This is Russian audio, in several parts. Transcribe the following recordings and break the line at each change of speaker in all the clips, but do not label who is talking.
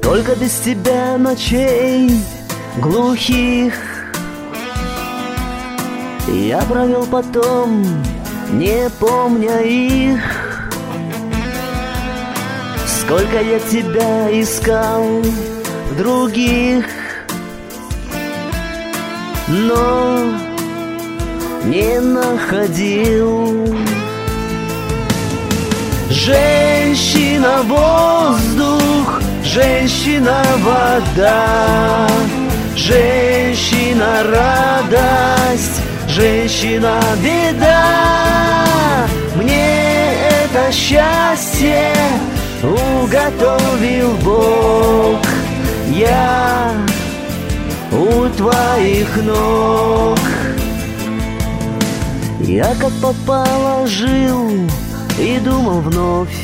Сколько без тебя ночей глухих я провел потом, не помня их. Сколько я тебя искал в других, но не находил. Женщина-воздух, женщина-вода, женщина-радость, женщина-беда. Мне это счастье уготовил Бог. Я у твоих ног. Я как попало жил и думал вновь,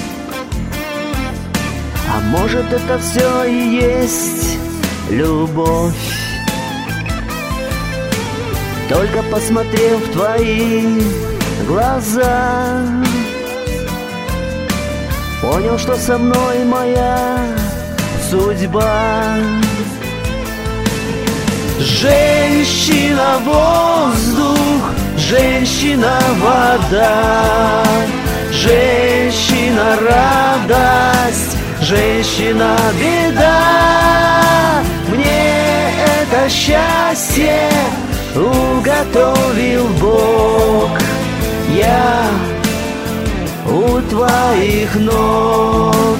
а может это все и есть любовь. Только посмотрев в твои глаза, понял, что со мной моя судьба. Женщина-воздух, женщина-вода, женщина-радость, женщина-беда. Мне это счастье уготовил Бог. Я у твоих ног.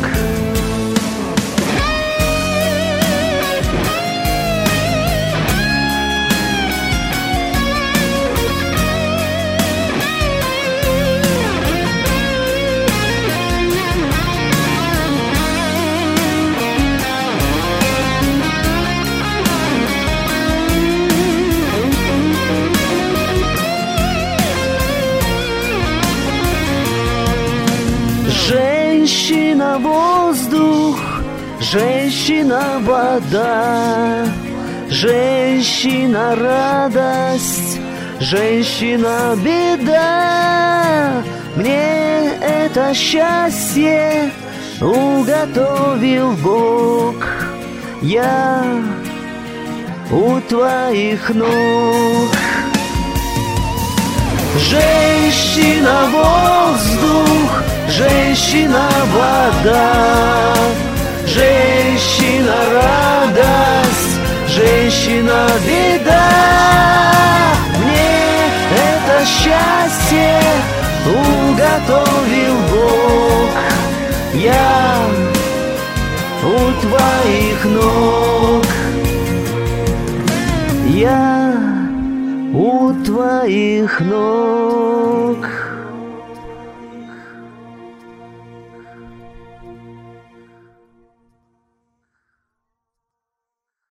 Женщина-воздух, женщина-вода, женщина-радость, женщина-беда. Мне это счастье уготовил Бог. Я у твоих ног. Женщина-воздух, женщина-вода, женщина-радость, женщина-беда. Мне это счастье уготовил Бог. Я у твоих ног. Я у твоих ног.